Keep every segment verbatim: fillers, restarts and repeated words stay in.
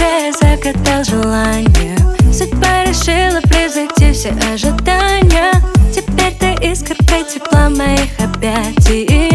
тебе загадал желание. Судьба решила превзойти все ожидания. Теперь ты искоркой тепла моих объятий.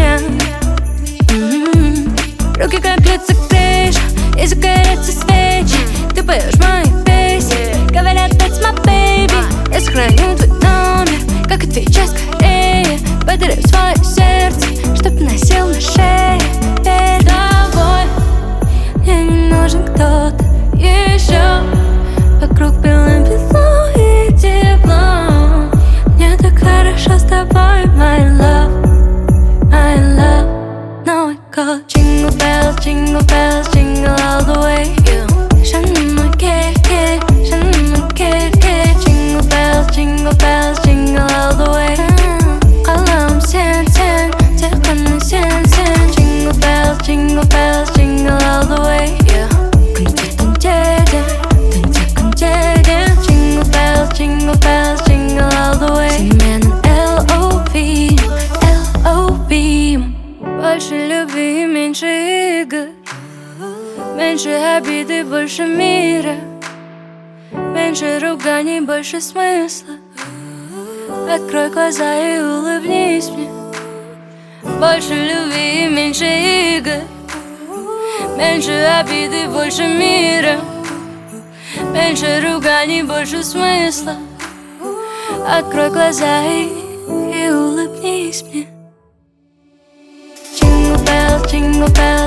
м-м-м. Руки как лица греешь, и загорятся свечи. Ты поешь мои песни, говорят that's my baby. Я сохраню твой номер, как отвечай скорее. Подарю свое сердце, чтоб носил на шее. Перед тобой мне не нужен кто-то еще. Вокруг белым-бело и тепло. Мне так хорошо с тобой, my love, my love. Новый год. Jingle bells, jingle bells, jingle all the way. Шагни мой кей-кей, шагни мой кей-кей. Jingle bells, jingle bells, jingle all the way. Қалам сен, сен, тек қана сен, сен. Jingle bells, jingle bells, jingle all the way. Күнде түндерде, түнде күндерде. Jingle bells, jingle bells, jingle all the way. Сен менің эл о ви, эл о ви. Больше любви, меньше игр, меньше обиды, больше мира, меньше руганий, больше смысла. Открой глаза и улыбнись мне. Больше любви, меньше игр, меньше обиды, больше мира, меньше руганий, больше смысла. Открой глаза и, и улыбнись мне. Jingle bells, jingle bells.